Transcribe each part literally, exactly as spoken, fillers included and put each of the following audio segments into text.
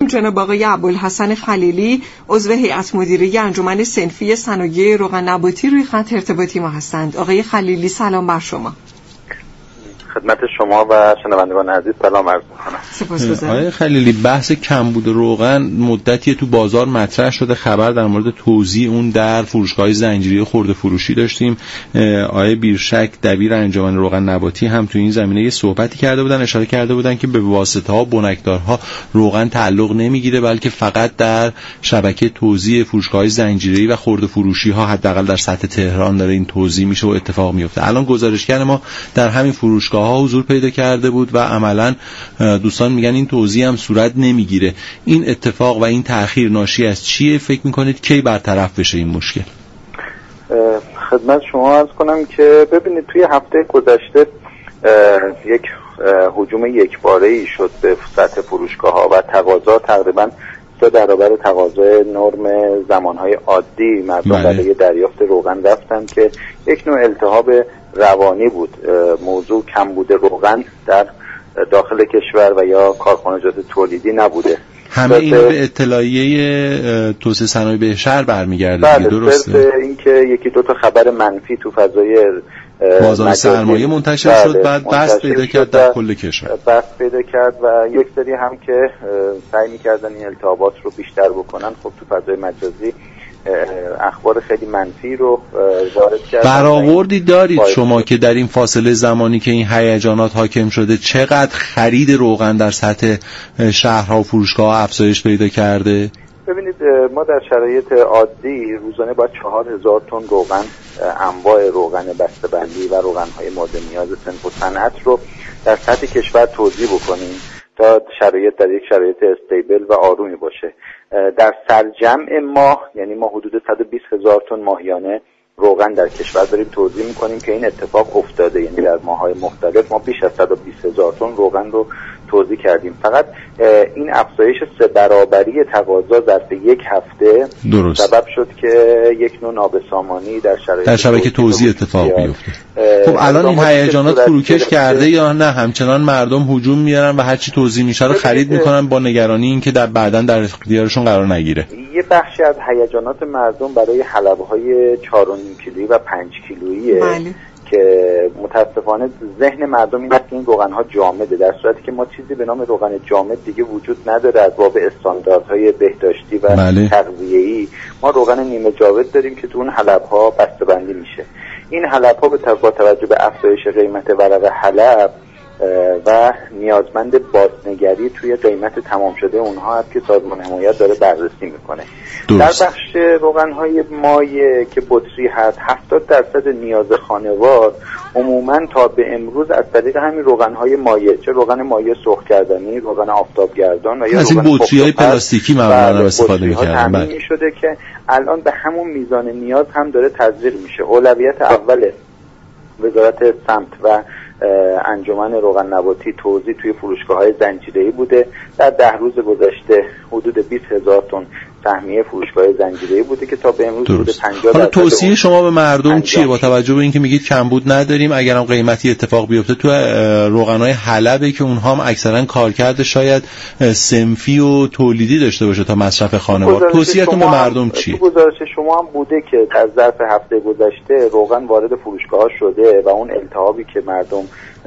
ایشون جناب آقای ابوالحسن خلیلی عضو هیئت مدیره انجمن صنفی صنایع روغن نباتی روی خط ارتباطی ما هستند. آقای خلیلی سلام بر شما. خدمت شما و شنوندگان عزیز سلام عرض می‌کنم. سپاسگزارم. آقای خلیلی، بحث کمبود روغن مدتی تو بازار مطرح شده، خبر در مورد توزیع اون در فروشگاه‌های زنجیره خرده فروشی داشتیم. آقای بیرشک دبیر انجمن روغن نباتی هم تو این زمینه یه صحبتی کرده بودن، اشاره کرده بودن که به واسطه‌ها بنکدارها روغن تعلق نمیگیره، بلکه فقط در شبکه توزیع فروشگاه‌های زنجیره‌ای و خرده فروشی‌ها حداقل در سطح تهران داره این توزیع میشه و اتفاق میفته. الان گزارشگر ما در همین فروشگاه ها حضور پیدا کرده بود و عملاً دوستان میگن این توزیع هم صورت نمیگیره. این اتفاق و این تأخیر ناشی از چیه؟ فکر میکنید کی برطرف بشه این مشکل؟ خدمت شما عرض کنم که ببینید توی هفته گذشته یک هجوم یکباره‌ای شد به سطح فروشگاه ها و تقاضا تقریباً سه برابر تقاضای نرم زمانهای عادی مردم برای دریافت روغن رفتن که یک نوع التهاب روانی بود. موضوع کمبود روغن در داخل کشور و یا کارخانجات تولیدی نبوده. همه این به اطلاعیه توسعه صنایع به شهر برمیگرده دیگه، درسته؟ بله، اینکه یکی دو تا خبر منفی تو فضای بازار سرمایه منتشر بله شد، بعد بست پیدا کرد در کل کشور، بست پیدا کرد و یک سری هم که سعی می‌کردن این التهابات رو بیشتر بکنن، خب تو فضای مجازی اخبار خیلی منفی رو وارد کردن. برآوردی دارید شما که در این فاصله زمانی که این هیجانات حاکم شده چقدر خرید روغن در سطح شهرها و فروشگاه‌ها افزایش پیدا کرده؟ ببینید ما در شرایط عادی روزانه باید چهار هزار تن روغن، انواع روغن بسته‌بندی و روغن‌های مورد نیاز صنف و صنعت رو در سطح کشور توزیع بکنیم تا شرایط در یک شرایط استیبل و آرومی باشه. در سرجمع ماه یعنی ما حدود صد و بیست هزار تن ماهیانه روغن در کشور داریم توزیع میکنیم که این اتفاق افتاده، یعنی در ماه‌های مختلف ما بیش از صد و بیست هزار تن روغن رو توزیع کردیم. فقط این افزایش سه برابری تقاضا ظرف یک هفته درست سبب شد که یک نوع نابسامانی در شرایط در شبکه توزیع اتفاق بیفته. خب الان این هیجانات فروکش کرده یا نه همچنان مردم هجوم میارن و هر چی توزیع میشه رو خرید میکنن با نگرانی اینکه در بعداً در اختیارشون قرار نگیره؟ یه بخشی از هیجانات مردم برای حلب‌های چهار و نیم کیلویی و پنج کیلوییه بله. که متاسفانه ذهن مردم این است که این روغن‌ها جامده، در صورتی که ما چیزی به نام روغن جامد دیگه وجود نداره. از باب استانداردهای بهداشتی و بله. تغذیه‌ای ما روغن نیمه جامد داریم که تو اون حلب‌ها بسته‌بندی میشه. این حلب‌ها به با توجه به افزایش قیمت ورق حلب و نیازمند بازنگری توی قیمت تمام شده اونها هست که سازمان حمایت داره بررسی میکنه. درست. در بخش روغن‌های مایع که بطری هست هفتاد درصد نیاز خانوار عموماً تا به امروز از طریق همین روغن‌های مایع، چه روغن مایع سرخ کردنی، روغن آفتابگردان و یا از این بطری‌های پلاستیکی معمولاً استفاده می‌کردن. بله. می شده که الان به همون میزان نیاز هم داره تزریق میشه. اولویت اول وزارت سمت و انجمن روغن نباتی توزیع توی فروشگاه‌های زنجیره‌ای بوده. در ده روز گذشته حدود بیست هزار تن سهمیه فروشگاه زنجیره‌ای بوده که تا به امروز حدود پنجاه درصد. حالا توصیه شما به مردم چیه با توجه به اینکه میگید کمبود نداریم، اگرم قیمتی اتفاق بیفته تو روغن‌های حلبه که اونها هم اکثرا کارکرد شاید صنفی و تولیدی داشته باشه تا مصرف خانوار، توصیه‌تون به مردم چیه؟ تو گزارش شما هم بوده که در ظرف هفته گذشته روغن وارد فروشگاه‌ها شده و اون التهابی که مردم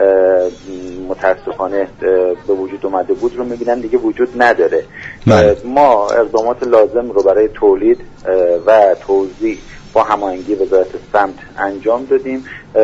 متاسفانه به وجود اومده بود رو میبینن دیگه وجود نداره. بله. ما اقدامات لازم رو برای تولید و توزیع با هماهنگی وزارت سمت انجام دادیم.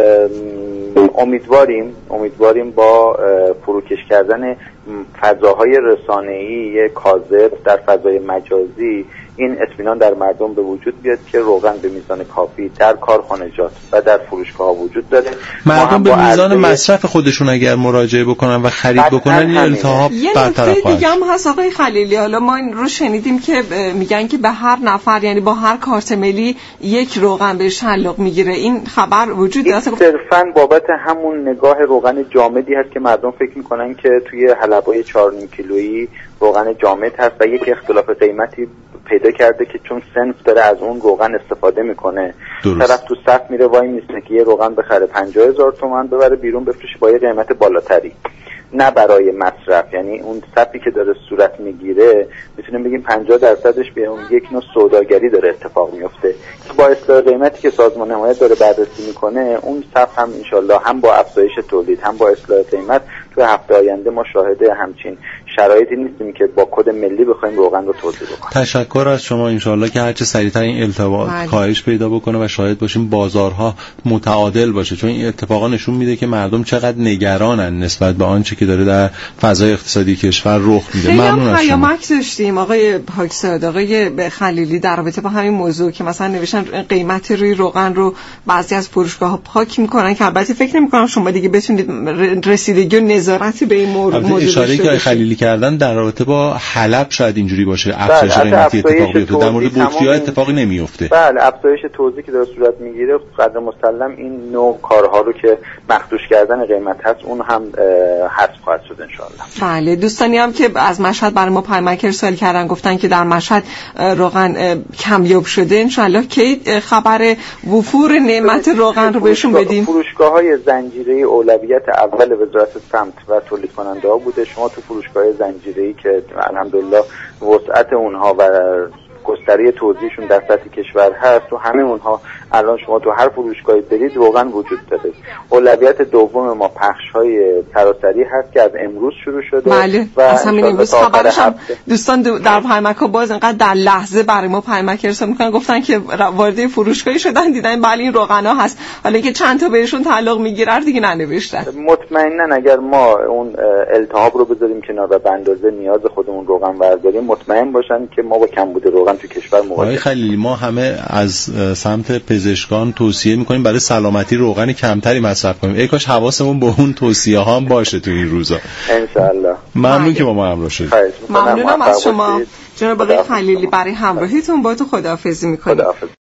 امیدواریم امیدواریم با فروکش کردن فضاهای رسانه‌ای کاذب در فضای مجازی این اطمینان در مردم به وجود بیاد که روغن به میزان کافی در کارخانجات و در فروشگاه‌ها وجود داره. مردم به میزان مصرف خودشون اگر مراجعه بکنن و خرید بکنن این التهاب برطرف خواهد. یه دیگه هم هست آقای خلیلی، حالا ما این رو شنیدیم که میگن که به هر نفر یعنی با هر کارت ملی یک روغن به تعلق میگیره. این خبر وجود داره؟ صرفاً بابت همون نگاه روغن جامدی هست که مردم فکر میکنن که توی حلب‌های چهار و نیم کیلویی روغن جامد هست و یک اختلاف قیمتی پیدا کرده که چون سنف داره از اون روغن استفاده میکنه. طرف تو صف میره وای میسته که یه روغن بخره پنجاه هزار تومان ببره بیرون بفروشه با یه قیمت بالاتری. نه برای مصرف. یعنی اون صفی که داره صورت میگیره میتونیم بگیم پنجاه درصدش به اون یک نوع سوداگری داره اتفاق میفته که با اصلاح قیمتی که سازمان حمایت داره بررسی میکنه اون صف هم انشالله هم با افزایش تولید هم با اصلاح قیمت توی هفته آینده ما شاهد همچین شرایطی نیستیم که با کد ملی بخوایم روغن رو تولید بکنیم. تشکر از شما، انشالله که هرچه سریعتر این ارتباط کاهش پیدا بکنه و شاهد باشیم بازارها متعادل باشه، چون این اتفاقا نشون میده که مردم چقدر نگرانن نسبت به آنچه که داره در فضای اقتصادی کشور رخ میده. ممنون از شما. پیامک داشتیم آقای پاکزاد، آقای خلیلی در رابطه با همین موضوع که مثلا نوشتن قیمت روی روغن رو بعضی از فروشگاه‌ها پاک میکنن که البته فکر نمی‌کنم شما دیگه بتونید رسیدگی و نظارتی به این موضوع اشاره که خلیلی کردن در رابطه با حلب شاید اینجوری باشه، افزایش قیمتی اتفاق بیفته، در مورد بطری‌ها اتفاقی نمیفته. بله، افزایش توزیعی که داره صورت میگیره قدر مسلم این نوع کارها رو که مخدوش کردن قیمت هست اون هم حذف خواهد شد ان شاء الله. بله، دوستانی هم که از مشهد برای ما پیامک ارسال کردن گفتن که در مشهد روغن کمیاب شده، ان شاء الله کی خبر وفور نعمت روغن رو بهشون بدیم. فروشگاه‌های زنجیره‌ای اولویت اول وزارت سمت و تولید کننده‌ها بوده. شما تو فروشگاه‌های زنجیره‌ای که الحمدلله وسعت اونها و گستره توزیعشون در سطح کشور هست و همه اونها الان شما تو هر فروشگاهی برید روغن وجود داره. اولویت دوم ما پخش‌های سراسری هست که از امروز شروع شده. بله. و از همین امروز خبرش هم دوستان در پیامک‌ها باز انقدر در لحظه برای ما پیامک ارسال می‌کنن، گفتن که وارد فروشگاهی شدن دیدن بله این روغنا هست، حالا اینکه چند تا بهشون تعلق میگیره دیگه ننوشتن. مطمئنا اگر ما اون التهاب رو بذاریم کنار و به اندازه نیاز خودمون روغن برداریم، مطمئن باشن که ما با کمبود روغن تو کشور مواجهیم. آقای خلیلی، ما همه از سمت پزشکان توصیه میکنیم برای سلامتی روغن کمتری مصرف کنیم. ای کاش حواسمون به اون توصیه ها هم باشه تو این روزا. ان شاء الله. ممنون که با ما همراه شدید. ممنونم از شما جناب آقای خلیلی برای همراهیتون. با تو خداحافظی میکنیم.